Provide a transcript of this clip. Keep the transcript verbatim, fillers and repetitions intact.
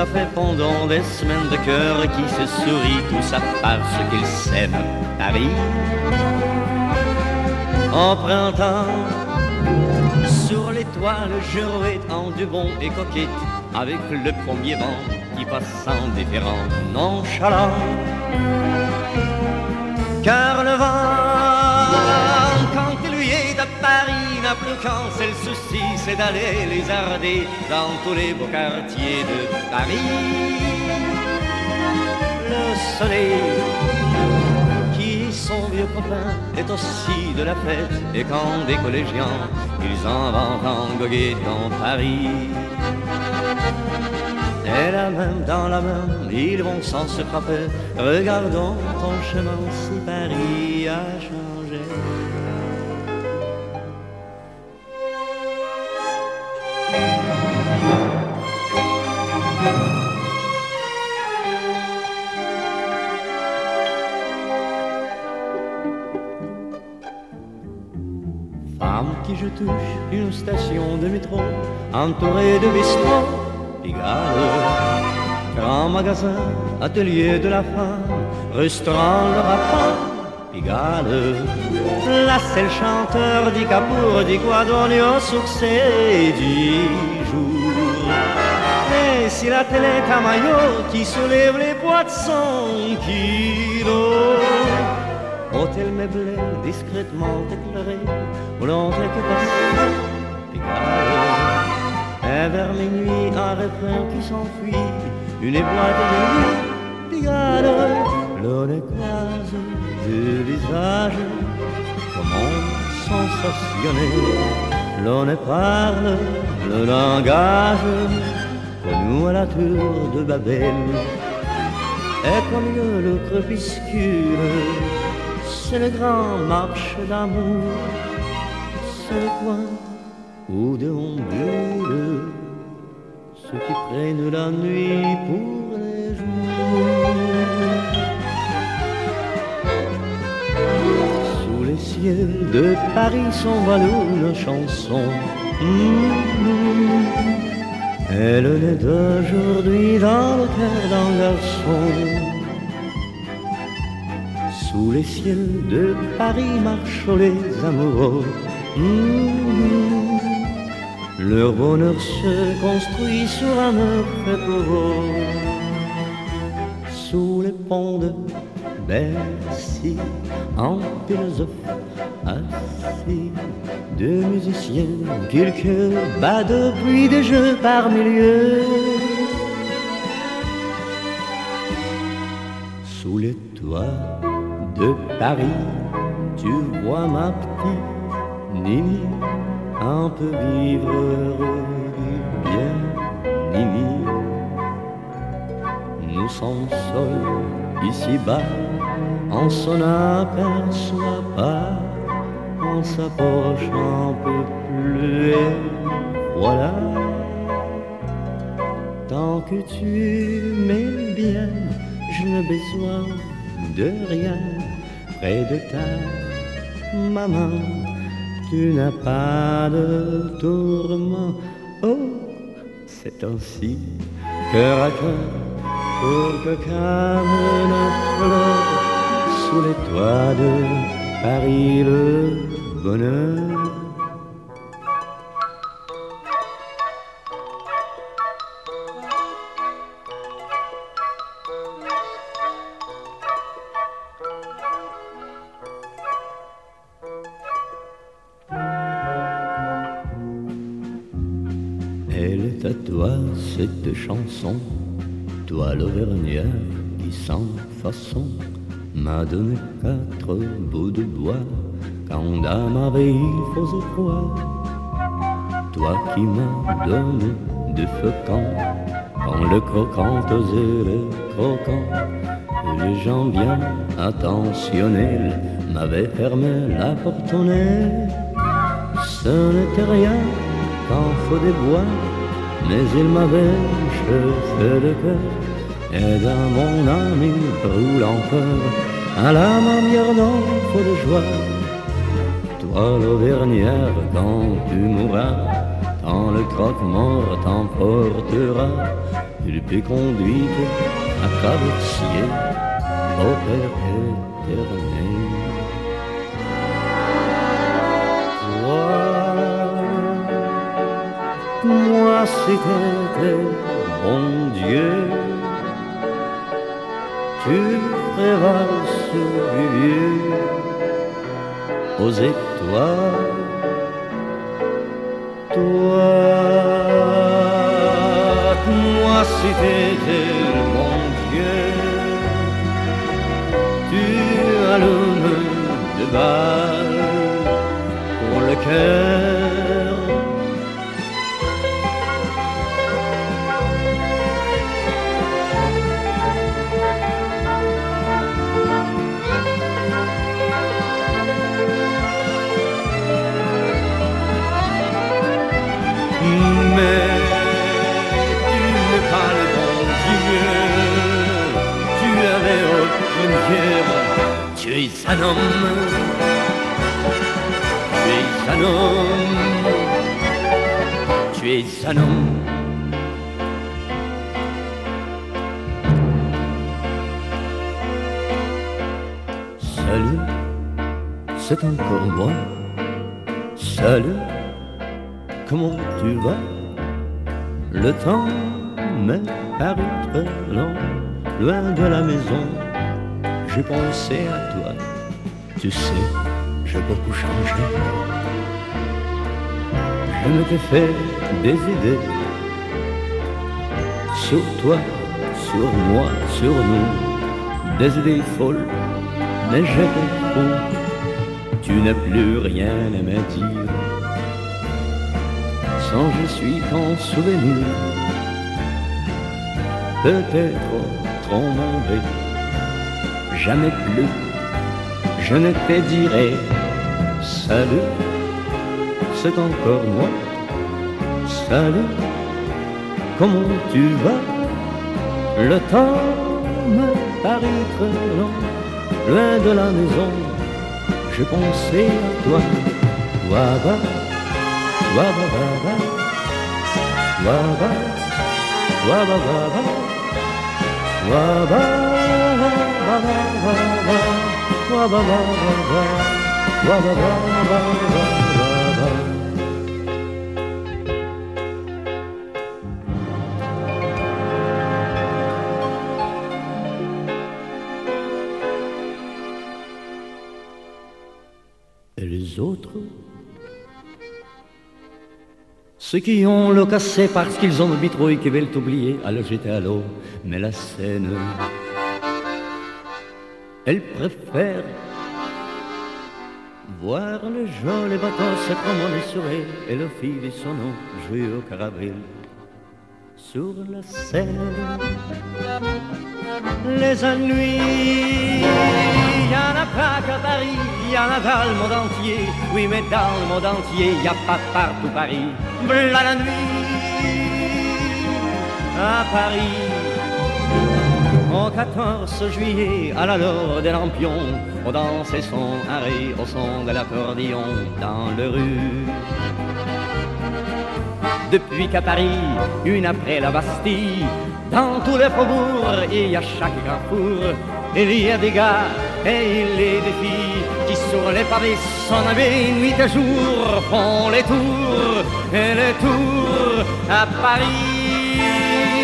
ça fait pendant des semaines de cœur qui se sourit, tout ça parce qu'ils s'aiment Paris. En printemps, sur les toiles, je rouette en Dubon et coquette avec le premier vent qui passe indifférent, nonchalant. Car le vent, quand il lui est à Paris, n'a plus qu'un seul souci, c'est d'aller les arder dans tous les beaux quartiers de Paris. Le soleil, qui est son vieux copain, est aussi de la fête, et quand des collégiens, ils inventent un goguet dans Paris. Et la main dans la main, ils vont sans se frapper. Regardons ton chemin si Paris a changé. Femme qui je touche une station de métro, entourée de bistrots, Pigalle, grand magasin, atelier de la femme, restaurant le rapin, Pigalle, la seule chanteur dit Capour, dit Guadogno sur ses dix jours. Et si la télé est à maillot qui soulève les poids de cent kilos, hôtel meublé, discrètement éclairé, où l'on fait que passer, Pigalle. Et vers minuit, un refrain qui s'enfuit, une boîte de nuit, Pigalle, l'on écrase du visage, comment sensationné, l'on parle le langage, connu à la tour de Babel, et qu'au lieu le crépuscule, c'est le grand marche d'amour, c'est le coin où déambulent ceux qui prennent la nuit pour les jours. Sous les ciels de Paris s'envolent nos chansons. Mmh. Elle naît d'aujourd'hui dans le cœur d'un garçon. Sous les ciels de Paris marchent les amoureux. Mmh. Leur bonheur se construit sur un œuf pour sous les ponts de Bercy, un philosophe assis, deux musiciens, quelques bas depuis des jeux par milieu. Sous les toits de Paris, tu vois ma petite Nini, un peu vivre heureux, bien Nini. Nous sommes seuls ici-bas, on s'en aperçoit pas, on s'approche un peu plus et voilà. Tant que tu m'aimes bien, je n'ai besoin de rien près de ta maman. Tu n'as pas de tourment, oh, c'est ainsi, cœur à cœur, pour que calme notre fleur, sous les toits de Paris le bonheur. Elle est à toi cette chanson, toi l'auvergnat qui sans façon m'a donné quatre bouts de bois quand dame avait il faisait froid. Toi qui m'as donné de feu camp quand le croquant osait le croquant, et les gens bien attentionnels m'avaient fermé la porte au nez. Ce n'était rien qu'un feu des bois, mais il m'avait chauffé le cœur, et dans mon âme il brûle encore à la manière d'un feu de joie. Toi l'auvergnat, quand tu mourras, quand le croque-mort t'emportera, il peut conduire à traversier au Père éternel. Toi, moi c'était bon Dieu, tu prévales sur vieux aux étoiles. Toi, moi si t'étais mon Dieu, tu allumes de balles pour le cœur. Mais tu n'es pas le bon Dieu, tu avais aucune cœur, tu es un homme, tu es un homme, tu es un homme. Salut, c'est encore moi, salut. Comment tu vas? Le temps m'est paru très long, loin de la maison. J'ai pensé à toi, tu sais, j'ai beaucoup changé. Je m'étais fait des idées sur toi, sur moi, sur nous, des idées folles, mais j'étais fou. Tu n'as plus rien à me dire. Je suis ton souvenir, peut-être trop mauvais. Jamais plus, je ne te dirai salut, c'est encore moi. Salut, comment tu vas? Le temps me paraît très long, loin de la maison. J'ai pensé à toi, Waba. Waba waba, waba, waba waba, waba waba waba, waba waba, waba waba. Et les autres? Ceux qui ont le cassé parce qu'ils ont le bitrouille qui veulent t'oublier, à le jeter à l'eau. Mais la scène, elle préfère voir le joli bateau se promener sur elle et le fil de son eau jouer au caravelle. Sur la Seine, les ennuis, y en a pas qu'à Paris, y en a dans le monde entier. Oui, mais dans le monde entier, y a pas partout Paris. V'là la nuit à Paris. Au quatorze juillet, à la lore des lampions, on dansait son arrêt au son de l'accordéon dans les rues. Depuis qu'à Paris, une après la Bastille, dans tous les faubourgs et à chaque carrefour, il y a des gars et il y a des filles qui sur les pavés s'en avaient nuit et jour, font les tours et les tours à Paris.